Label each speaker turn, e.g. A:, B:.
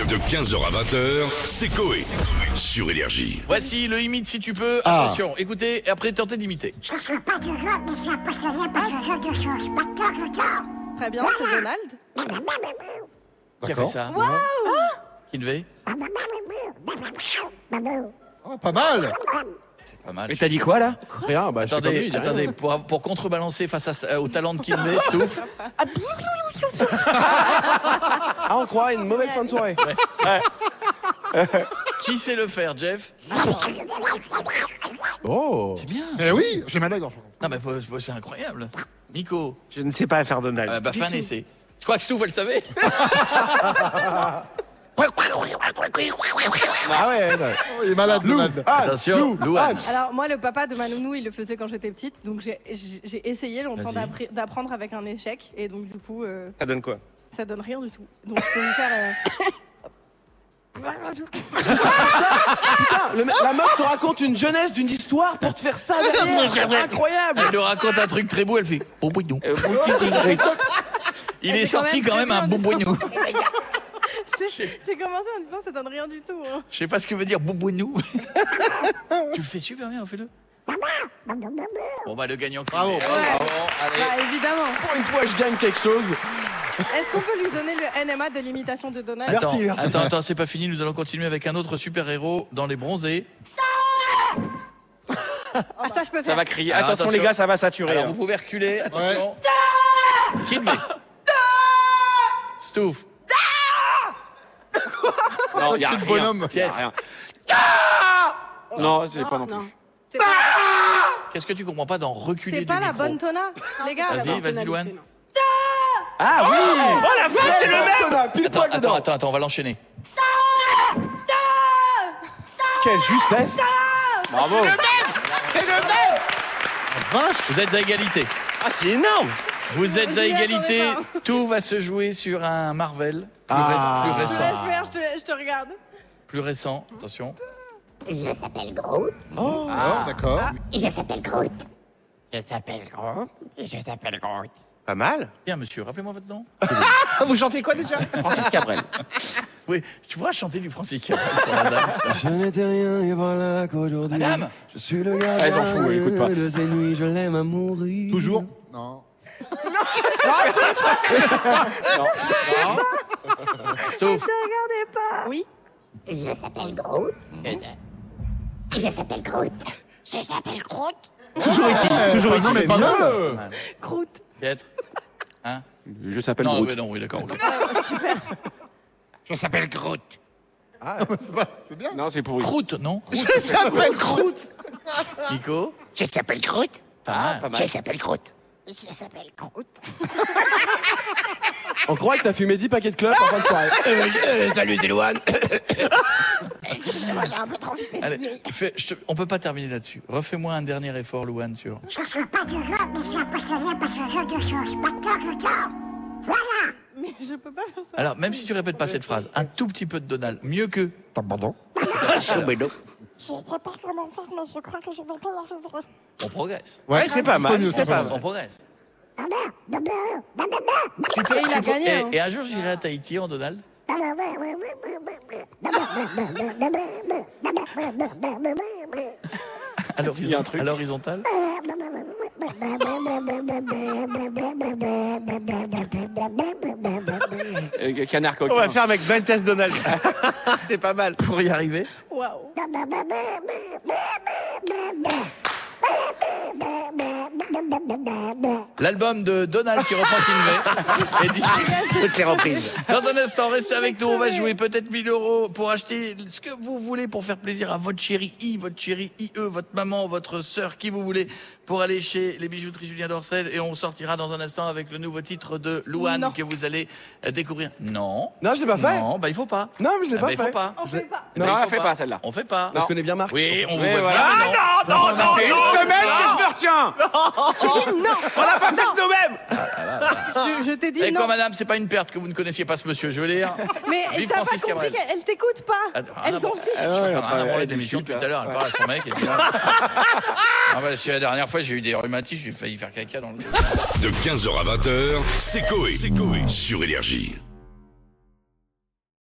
A: De 15h à 20h, c'est Coé. Sur Énergie.
B: Voici le imite si tu peux. Attention, écoutez et après tentez d'imiter.
C: Je ne suis pas du genre, mais je suis un peu sérieux parce que je de choses. D'accord, d'accord.
D: Très bien, c'est Donald.
B: Qui a fait ça?
D: Waouh!
B: Kinvey?
E: Oh, pas mal.
B: C'est pas mal.
F: Mais t'as dit quoi là?
E: Rien, bah, je fais comme lui, il dit rien.
B: Attendez, pour contrebalancer face au talent de Kinvey, Stouff.
G: Ah, on croit à une mauvaise fin de soirée.
B: Qui sait le faire, Jeff?
E: Oh.
B: C'est bien.
E: Eh oui, j'ai mal à la gorge.
B: Non mais c'est incroyable. Nico,
G: Je ne sais pas faire Donald.
B: fais un essai. Je crois que Stouff, elle savait.
G: Ah ouais.
E: Oh, il est malade, Donald.
B: Attention, Louane.
D: Alors moi, le papa de ma nounou, il le faisait quand j'étais petite, donc j'ai essayé longtemps
B: Vas-y.
D: d'apprendre avec un échec, et donc du coup,
G: Ça donne quoi?
D: ça donne rien du tout. Donc je peux vous faire...
G: La meuf te raconte une jeunesse d'une histoire pour te faire ça derrière. Incroyable.
B: Elle nous raconte un truc très beau, elle fait boubouinou. Il est
D: c'est quand
B: sorti
D: même
B: quand
D: très
B: même un
D: bien,
B: boubouinou.
D: J'ai commencé en disant ça donne rien du tout. Hein.
B: Je sais pas ce que veut dire boubouinou. Tu le fais super bien, fais-le. Bon bah le gagnant.
E: Bravo.
D: Ouais.
B: Allez.
D: Bah évidemment.
G: Pour une fois, je gagne quelque chose.
D: Est-ce qu'on peut lui donner le NMA de l'imitation de Donald?
G: Merci, merci.
B: Attends, c'est pas fini. Nous allons continuer avec un autre super-héros dans les bronzés.
D: Ah ça je peux
F: Ça
D: faire.
F: va crier.
B: Alors,
F: Attention,
B: attention.
F: les gars, ça va saturer.
B: Alors
F: hein.
B: vous pouvez reculer. Attention. Kinvey. Stouff.
F: Non, y a
E: Petit
F: rien.
E: bonhomme.
F: Y a
B: Piètre.
F: rien. Non, c'est pas non plus.
D: Non. C'est pas,
B: Qu'est-ce que tu comprends pas dans reculer
D: c'est
B: du
D: pas la
B: micro?
D: bonne tona, les gars. la
B: Vas-y,
D: bonne
B: vas-y,
D: tonalité,
B: Louane.
D: non.
F: Ah oui.
G: Oh la vache, c'est le même. Pile poil dedans.
B: Attends, on va l'enchaîner.
G: Quelle justesse.
F: Bravo.
G: C'est le même.
E: Vache.
B: Vous êtes à égalité.
G: Ah, c'est énorme.
B: Vous êtes
D: Je
B: à
D: m'y
B: égalité.
D: attendais
B: Tout va se jouer sur un Marvel. Plus
D: Je
B: récent.
D: te laisse faire, je te regarde.
B: Plus récent. Attention.
C: Je s'appelle Groot.
E: Oh, d'accord.
C: Je s'appelle Groot.
H: Je s'appelle Groot. Je s'appelle Groot.
G: Pas mal.
B: Bien, monsieur. Rappelez-moi votre nom.
G: Vous chantez quoi déjà?
F: Francis Cabrel.
B: Oui, tu pourras chanter du Francis Cabrel pour madame.
I: Je n'étais rien et voilà qu'aujourd'hui
B: Madame.
I: je suis le gardien.
F: Elle s'en fout, elle écoute pas.
I: De ces nuits, je l'aime à mourir.
E: Toujours. Non.
B: Stouff.
D: Ne regardez pas. Oui.
C: Je s'appelle Groot. Je s'appelle Groot. Je s'appelle Groot.
G: Toujours est-il. Toujours
B: Non, mais
G: est-il.
B: pas
G: Bien.
B: mal.
D: Croûte.
B: Piètre. Hein?
F: Je s'appelle
B: Non,
F: Groot.
B: oui, non, oui, d'accord. ok.
H: Je s'appelle Groot.
E: C'est bien.
F: Non, c'est pourri.
B: Croûte, non?
E: Je s'appelle Groot.
B: Nico?
H: Je s'appelle Groot.
B: Pas mal.
F: Pas mal.
H: Je s'appelle Groot.
C: Je s'appelle Groot.
G: On croit que t'as fumé 10 paquets de clopes en fin de soirée.
H: Salut, c'est Louane.
C: Excusez-moi, j'ai un peu trop fumé.
B: Allez, on peut pas terminer là-dessus. Refais-moi un dernier effort, Louane, sur.
C: Je ne suis pas du genre, mais je suis un peu sérieux parce que je de choses. D'accord, d'accord. Voilà.
D: Mais je peux pas faire ça.
B: Alors, même si tu répètes pas cette phrase, un tout petit peu de Donald, mieux que.
C: Je sais pas comment faire, mais je crois que je vais pas y arriver.
B: On progresse.
G: Ouais, c'est pas mal.
E: mieux,
G: C'est pas
B: On
G: mal.
B: progresse.
D: Et il a gagné. hein.
B: Et un jour, j'irai à Tahiti en Donald. À
F: Il y a un truc.
B: l'horizontale.
F: Canard
G: On va
F: coquin.
G: faire avec Ben Test Donald. C'est pas mal.
B: Pour y arriver.
D: Waouh.
B: L'album de Donald qui reprend Kinvey est disponible.
G: Toutes les reprises.
B: Dans un instant, restez avec nous. On va jouer peut-être 1000 € pour acheter ce que vous voulez pour faire plaisir à votre chérie I, votre chérie IE, votre maman, votre sœur, qui vous voulez, pour aller chez les bijouteries Julien Dorcel. Et on sortira dans un instant avec le nouveau titre de Louane
D: Non.
B: que vous allez découvrir. Non.
G: Non, je l'ai pas fait.
B: Non, bah il faut pas.
G: Non, mais je l'ai
B: Ah, bah,
G: pas
B: il faut
G: fait.
B: pas.
D: On fait pas.
F: Non,
B: Bah, il
F: elle
B: faut
F: fait pas celle-là.
B: On fait pas.
G: Je connais bien Marc.
B: Oui,
G: c'est pour
B: on
G: ça.
B: vous voit
F: voilà.
B: bien, mais non.
F: Ça fait une semaine que je me retiens.
G: On l'a pas fait de nous-mêmes.
D: Je t'ai dit
B: Et
D: non.
B: quoi, madame, c'est pas une perte que vous ne connaissiez pas ce monsieur, je veux dire.
D: Mais
B: Vive
D: t'as pas
B: Francis
D: compris
B: Cabrel.
D: qu'elle t'écoute pas.
B: Elle
D: Elle s'en fiche.
B: Je suis en train d'avoir
F: elle
B: les
F: est
B: démissions
F: discute,
B: depuis tout à l'heure. Elle
F: ouais.
B: parle à son mec et dit ah bah, c'est la dernière fois j'ai eu des rhumatismes, j'ai failli faire caca dans le.
A: De 15h à 20h, c'est Coé. Sur Énergie.